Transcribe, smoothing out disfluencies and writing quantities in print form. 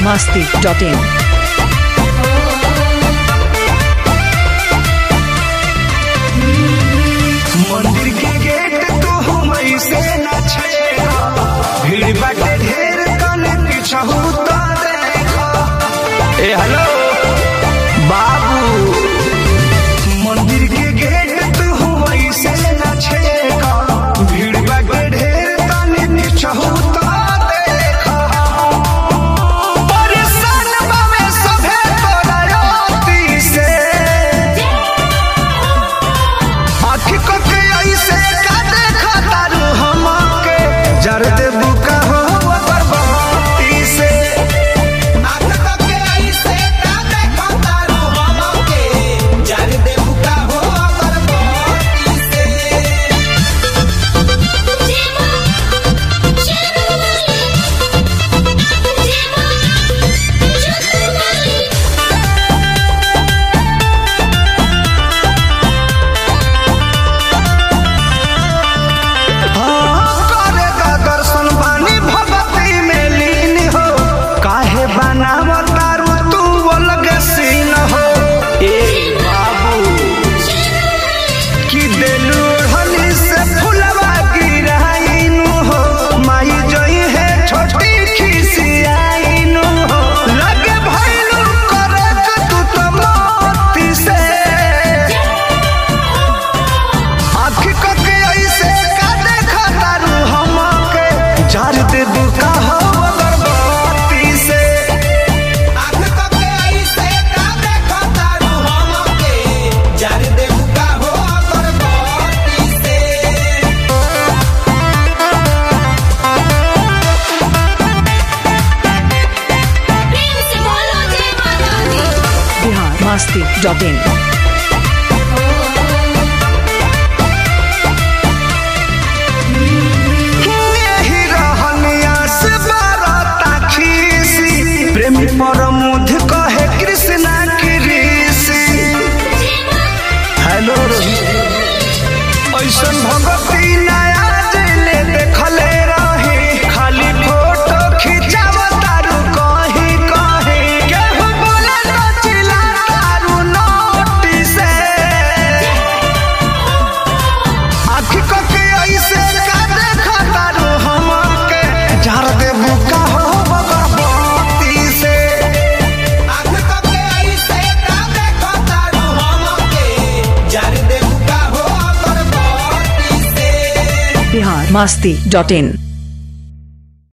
biharmasti.in। मंदिर के गेट तो हम ऐसे न छेड़ा, भीड़ बाटे ढेर तने पिछहू तो देखा। ए हेलो बाबू, मंदिर के गेट तो हम ऐसे न छेड़ा, भीड़ बाटे ढेर तने पिछहू तो देखा। परेशान बावे सभे तोरा योती से, आँखी को के ऐसे का देखा तारू हमके, जर दे बुका हो बरबादी से। आँख को के ऐसे का देखा तारू हमके, जर दे बुका हो बरबादी से। करेगा दर्शन बानी भगती में लीन हो, काहे बनावत तारू तू अलग सीन हो। ए बाबू की देलू हली से फुलवा गिराइनु हो, माई जोई है छोटी खिसियाइनु हो। लगे भइलू करत तू तो मोती से, आँखी को के ऐसे का देखा तारू हमके, जार दे बुका हो बरबादी से। आँख को के ऐसे का देखा तारू हमके, जार दे बुका हो बरबादी से। biharmasti.in। यही रहनिया से बरता खीसी, प्रेमी परमुध कहे कृष्णा की ऋषि। हेलो ऐसन भगती नया जिले देखले रही, खाली फोटो खिंचावतारू कहीं कहीं, केहू बोले तो चिल्ला तारू नोटी से। आँखी को के ऐसे का देखा तारू हमके, जार दे बुका हो बरबादी से। आँख को के ऐसे का देखा तारू हमके, जार दे बुका हो बरबादी से। biharmasti.in।